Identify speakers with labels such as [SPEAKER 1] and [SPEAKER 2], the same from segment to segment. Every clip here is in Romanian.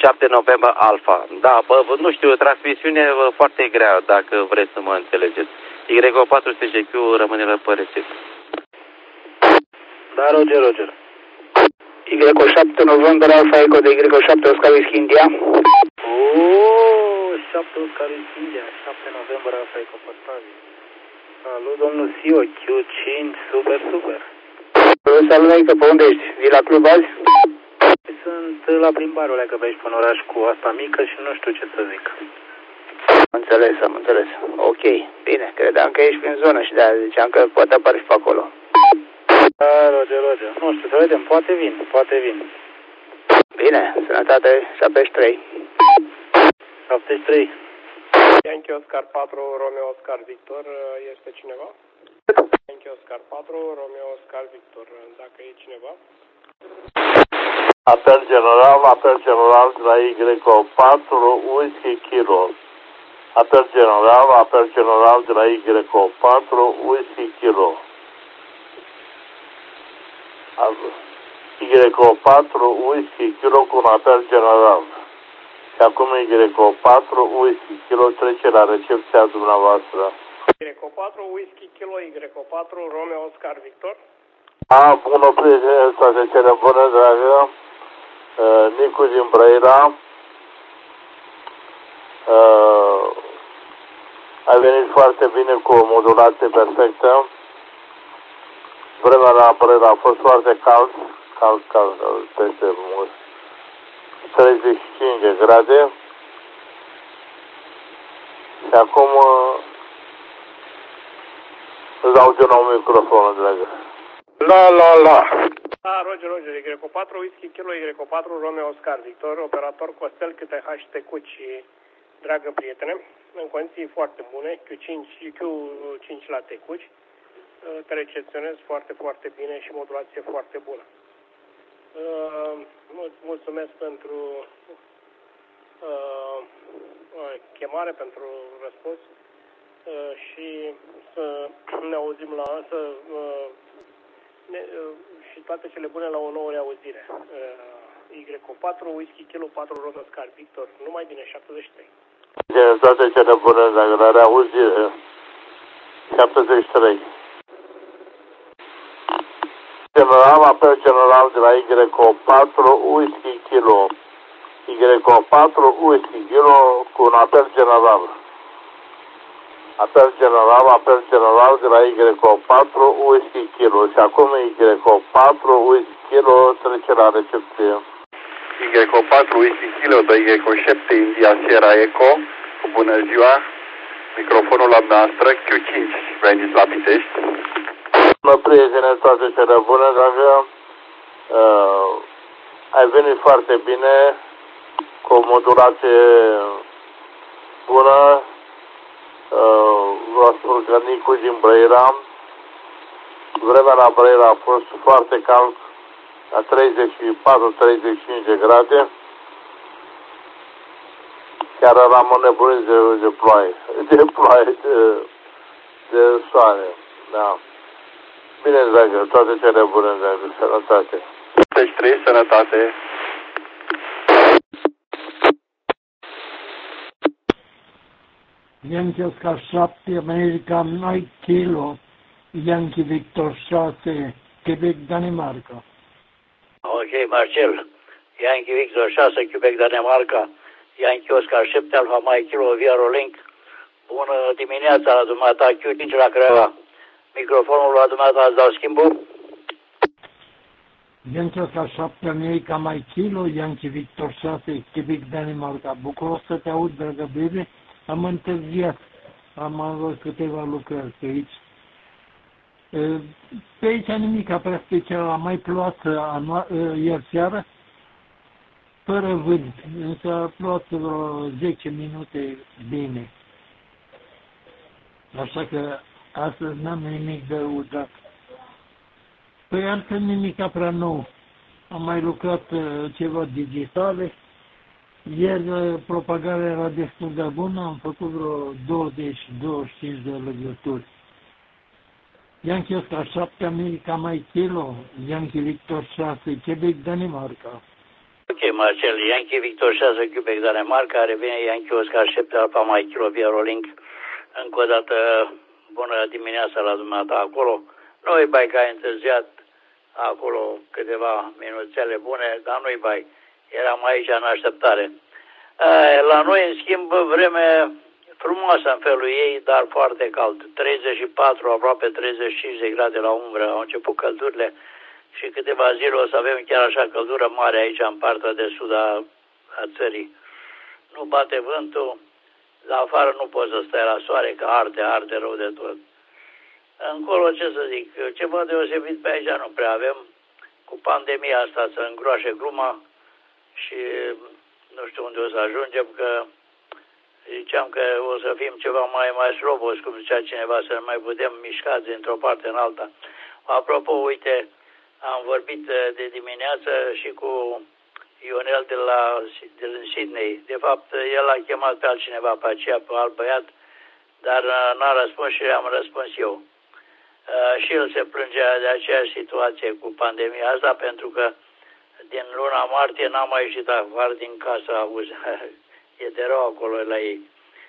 [SPEAKER 1] 7 November Alpha. Da, nu știu, transmisiune foarte grea, dacă vreți să mă înțelegeți. YO4CGQ rămâne la părăsit.
[SPEAKER 2] Da, Roger. Y7 November Alpha Echo de Y7 Oscar Whisky India. 7 Oscar Whisky India, 7 November Alpha Echo Păstavi. Salut, domnul Sio, Q5, super. Salut, Meică, pe unde ești? Vii la club azi? Sunt la plimbarul ăla, că pe aici până oraș cu asta mică și nu știu ce să zic. Am înțeles. Ok, bine, credeam că ești prin zonă și de-aia ziceam că poate apare și pe acolo. Da, Roger. Nu știu, să vedem, poate vin. Bine, sănătate, 73. 73.
[SPEAKER 3] Yankee Oscar 4, Romeo Oscar Victor, este cineva? Yankee Oscar 4, Romeo Oscar Victor, dacă e cineva?
[SPEAKER 4] Apel general de la Y4, Whisky Kilo. Apel general de la Y4, Whisky Kilo. Y4, Whisky Kilo cu un apel general. Și acum Y4, Whisky Kilo trece la recepția dumneavoastră.
[SPEAKER 3] Y4, Whisky Kilo, Y4, Romeo Oscar Victor.
[SPEAKER 4] Bună, prieteni, să se cere bună, dragă. Nicu din Brăila. Ai venit foarte bine cu o modulație perfectă. Vremea la Brăila a fost foarte cald, peste 35 de grade. Și acum îți dau din nou microfonul, dragă.
[SPEAKER 3] La. Da, Roger, Y4, Whisky Kilo, Y4, Romeo Oscar Victor, operator Costel câte HTQ și dragă prietene, în condiții foarte bune, Q5 la tecuci, te recepționez foarte bine și modulație foarte bună. Mulțumesc pentru chemare, pentru răspuns și să ne auzim și toate cele bune la o nouă reauzire. Y4, Whisky Kilo 4, Romeo Oscar Victor, numai bine, 73.
[SPEAKER 4] Toate cele bune la reauzire, 73. Apel general de la Y4, Whisky Kilo. Y4, Whisky Kilo cu un apel general. Apel general de la Y4, Whisky Kilo. Și acum Y4, Whisky Kilo trece la recepție.
[SPEAKER 5] Y4, Whisky Kilo, de Y7, India Sierra Echo. Bună ziua. Microfonul la noastră, Q5, veniți la Pitești.
[SPEAKER 4] Bună, prietene, toate cele bune, dragă. Ai venit foarte bine, cu o modulație bună. Vă spun că Nicu din Brăila. Vremea la Brăila a fost foarte cald, la 34-35 de grade. Chiar eram înnebunit de ploaie, de soare, da. Bine, dragă, toate cele bune, dragă, sănătate.
[SPEAKER 5] 33, sănătate.
[SPEAKER 6] Yankee Oscar 7, America Mike Kilo, Yankee Victor 6, Quebec, Danemarca.
[SPEAKER 2] Ok, Marcel. Yankee Victor 6, Quebec, Danemarca. Yankee Oscar 7, Alpha Mike Kilo, Via Rolink. Bună dimineața la dumneata, Q5 la Craiova. Microfonul la dumneata, îți dau schimbul.
[SPEAKER 6] Yankee Oscar 7, America Mike Kilo, Yankee Victor 6, Quebec, Danemarca. Bucuros să te aud, dragă bebe. Am întârziat. Am avut câteva lucrări pe aici. Pe aici nimic prea special. Am mai plouat ieri seară, fără vânt, însă a plouat vreo 10 minute bine. Așa că astăzi n-am nimic de udat. Păi altfel nimic prea nou. Am mai lucrat ceva digitale. Ieri propagarea era destul de bună, am făcut vreo 20-25 de legături. Yankee Oscar 7, America Mike Kilo, Yankee Victor 6, Quebec, Danemarca.
[SPEAKER 7] Ok, Marcel, Yankee Victor 6 Quebec Danemarca, revine Yankee Oscar 7 Alpha Mike Kilo via Rolling. Încă o dată, bună dimineața la dumneata acolo. Nu-i bai că ai întârziat acolo câteva minuțele bune, dar nu-i bai. Eram aici în așteptare. La noi, în schimb, vreme frumoasă în felul ei, dar foarte cald. 34, aproape 35 de grade la umbră. Au început căldurile și câteva zile o să avem chiar așa căldură mare aici în partea de sud a țării. Nu bate vântul, la afară nu poți să stai la soare, că arde rău de tot. Încolo, ce să zic, ceva deosebit pe aici nu prea avem. Cu pandemia asta să îngroașe gluma și nu știu unde o să ajungem, că ziceam că o să fim ceva mai slobos, cum zicea cineva, să ne mai putem mișca dintr-o parte în alta. Apropo, uite, am vorbit de dimineață și cu Ionel din Sydney. De fapt, el a chemat pe altcineva, pe aceea, pe alt băiat, dar n-a răspuns și am răspuns eu. Și el se plângea de aceeași situație cu pandemia asta, pentru că din luna martie n-am mai ieșit afară din casă, auzi, e de rău acolo la ei.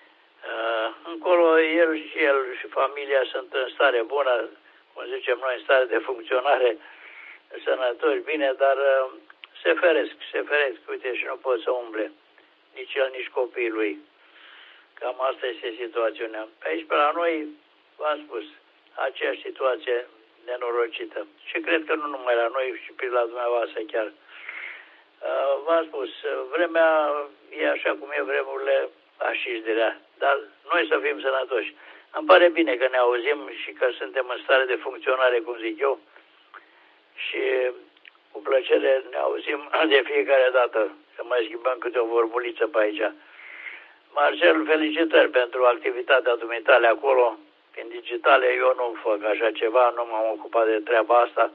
[SPEAKER 7] Încolo el și familia sunt în stare bună, cum zicem noi, în stare de funcționare, sănătoși, bine, dar se feresc, uite, și nu pot să umble, nici el, nici copiii lui. Cam asta este situația. Pe aici, pe la noi, v-am spus, aceeași situație nenorocită. Și cred că nu numai la noi, și pe la dumneavoastră chiar. V-am spus, vremea e așa cum e, vremurile așa de rea, dar noi să fim sănătoși. Îmi pare bine că ne auzim și că suntem în stare de funcționare, cum zic eu, și cu plăcere ne auzim de fiecare dată, să mai schimbăm câte o vorbuliță pe aici. Marcel, felicitări pentru activitatea dumitale acolo. Prin digitale eu nu fac așa ceva, nu m-am ocupat de treaba asta.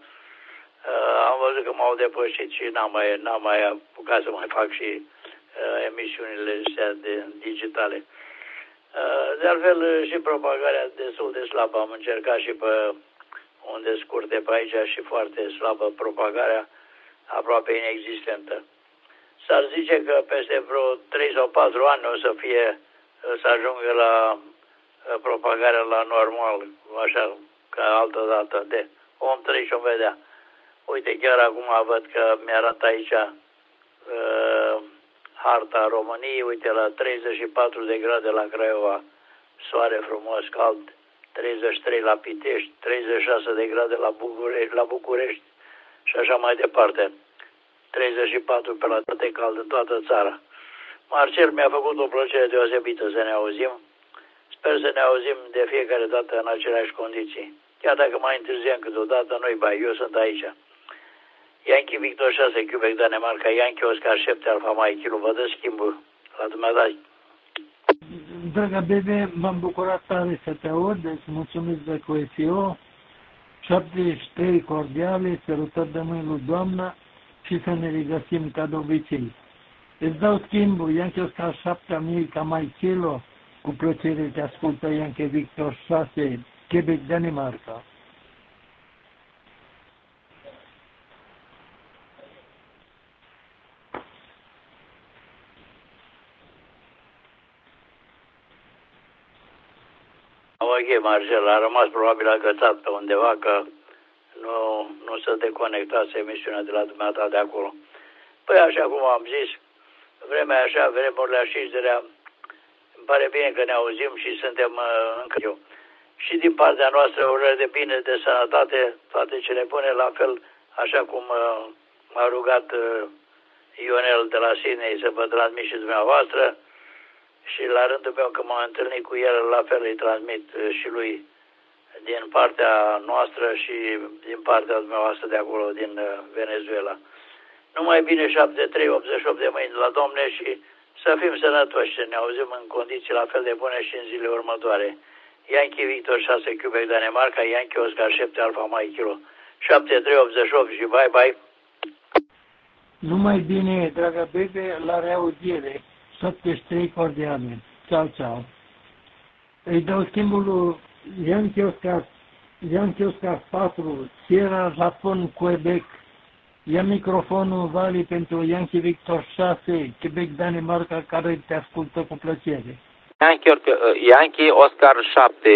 [SPEAKER 7] Am văzut că m-au depășit și n-am mai apucat să mai fac și emisiunile astea digitale. De altfel și propagarea destul de slabă. Am încercat și pe unde scurte pe aici și foarte slabă propagarea, aproape inexistentă. S-ar zice că peste vreo 3 sau 4 ani o să ajungă la propagarea la normal, așa ca altă dată. Om trăi și o vedea. Uite, chiar acum văd că mi-arată aici harta României, uite, la 34 de grade la Craiova, soare frumos, cald, 33 la Pitești, 36 de grade la București și așa mai departe. 34 pe la toate cald în toată țara. Marcel, mi-a făcut o plăcere deosebită să ne auzim. Sper să ne auzim de fiecare dată în aceleași condiții. Chiar dacă mai întârziem câteodată, nu-i bai, eu sunt aici. Yankee Victor 6 Quebec Danemarca, Yankee Oscar 7 Alpha Mike Kilo, vă dă schimbul la dumneavoastră.
[SPEAKER 6] Dragă bebe, m-am bucurat tare să te aud, îți mulțumesc de QFO, 73 cordiale, sărutări de mâini lui Doamna și să ne regăsim ca de obicei. Îți dau schimbul, Yankee Oscar 7 America Mike Kilo, cu plăcere te ascultă Yankee Victor 6 Quebec Danemarca.
[SPEAKER 7] Ok, Marcel, a rămas probabil agățat pe undeva că nu se deconectase emisiunea de la dumneata de acolo. Păi așa cum am zis, vremea așa, vremurile așiderea, îmi pare bine că ne auzim și suntem încă eu. Și din partea noastră urări de bine, de sănătate, toate cele bune, la fel, așa cum m-a rugat Ionel de la Sydney să vă transmit și dumneavoastră. Și la rândul meu, că m-am întâlnit cu el, la fel îi transmit și lui din partea noastră și din partea dumneavoastră de acolo, din Venezuela. Numai bine 73-88 de mâini la Domne și să fim sănătoși, să ne auzim în condiții la fel de bune și în zilele următoare. Yankee Victor 6 Quebec Danemarca, Yankee Oscar 7 Alpha Mike Kilo, 73-88 și bye bye.
[SPEAKER 6] Numai bine, dragă bebe, la reaudiere. 73 cordiale. Ciao, ciao. Îi dau schimbul lui Yankee Oscar 4, Sierra Japon, Quebec, Ia microfonul, Vali, pentru Yankee Victor 6, Quebec, Danemarca, care te ascultă cu plăcere.
[SPEAKER 1] Yankee Oscar 7,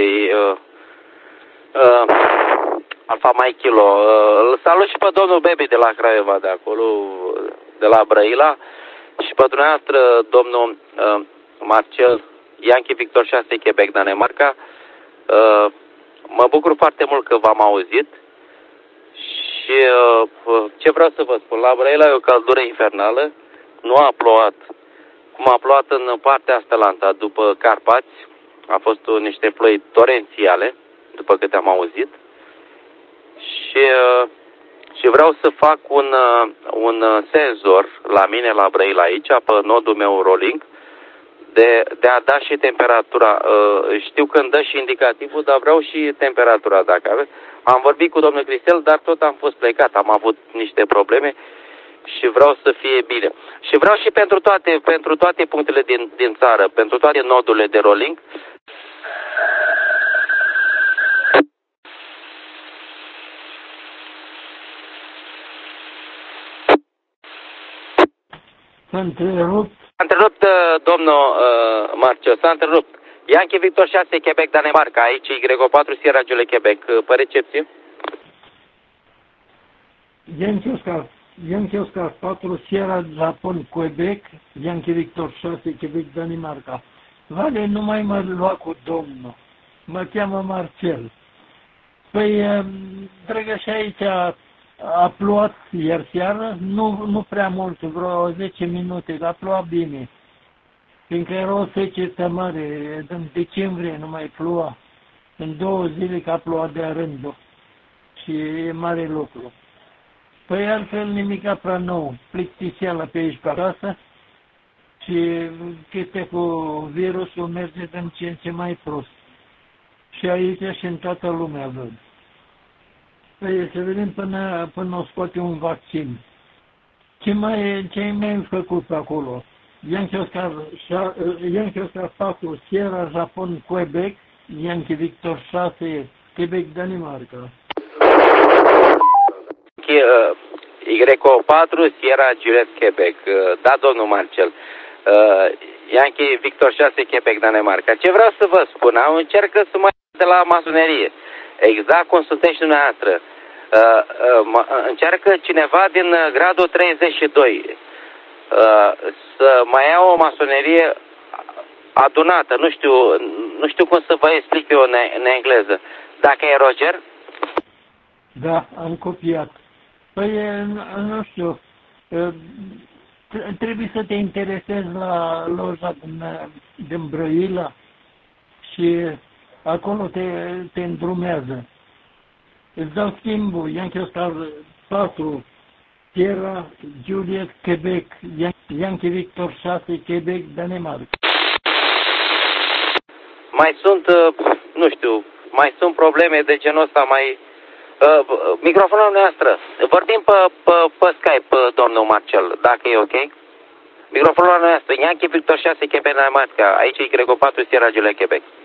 [SPEAKER 1] Alfa Mike Kilo. Îl salut și pe domnul Baby de la Craiova, de acolo, de la Brăila, și pe dumneavoastră, domnul Marcel, Yankee Victor 6, Quebec, Danemarca. Mă bucur foarte mult că v-am auzit și ce vreau să vă spun, la Brăila e o căldură infernală, nu a plouat cum a plouat în partea Astalanta după Carpați, a fost niște ploi torențiale, după câte am auzit, și vreau să fac un senzor la mine la Brăila aici, pe nodul meu rolling, de a da și temperatura. Știu că îmi dă și indicativul, dar vreau și temperatura dacă aveți. Am vorbit cu domnul Cristel, dar tot am fost plecat, am avut niște probleme și vreau să fie bine. Și vreau și pentru toate punctele din țară, pentru toate nodurile de rolling.
[SPEAKER 6] S-a întrerupt.
[SPEAKER 1] S-a întrerupt, domnul Marcel, s-a întrerupt. Yankee Victor 6, Quebec, Danemarca, aici Y4, Sierra Julie, Quebec. Pe recepție?
[SPEAKER 6] Yankee Oscar 4, Sierra Japon, Quebec, Yankee Victor 6, Quebec, Danemarca. Vale, nu mai mă lua cu domnul. Mă cheamă Marcel. Păi, dragă, și aici a plouat ieri seară, nu prea mult, vreo 10 minute, dar a plouat bine. Fiindcă era o secetă mare, în decembrie nu mai ploua. În 2 zile că a plouat de-a rândul. Și e mare lucru. Păi altfel nimica prea nou, plictiseală pe aici pe acasă și chestia cu virusul merge din ce în ce mai prost. Și aici și în toată lumea văd. Păi să vedem până o scoate un vaccin. Ce ai mai făcut pe acolo? Yankee Oscar 4, Sierra Japon, Quebec, Yankee Victor 6, Quebec, Danemarca.
[SPEAKER 1] Y4, Sierra Juliet, Quebec. Da, domnul Marcel. Yankee Victor 6, Quebec, Danemarca. Ce vreau să vă spun? Încercă să mă de la masonerie. Exact cum sunteți și dumneavoastră. Încearcă cineva din gradul 32 să mai ia o masonerie adunată. Nu știu cum să vă explic eu în engleză. Dacă e Roger?
[SPEAKER 6] Da, am copiat. Păi, nu știu, trebuie să te interesezi la loja din Brăila și acolo te îndrumează. Îți dau schimbul, Yankee Oscar 4, Sierra Juliet, Quebec, Yankee Victor 6, Quebec, Danemarca.
[SPEAKER 1] Mai sunt, nu știu, mai sunt probleme de genul ăsta, microfonul noastră. Vorbim pe Skype, domnul Marcel, dacă e ok? Microfonul noastră, Yankee Victor 6, Quebec, Danemarca, aici e Y4, Sierra Juliet, Quebec.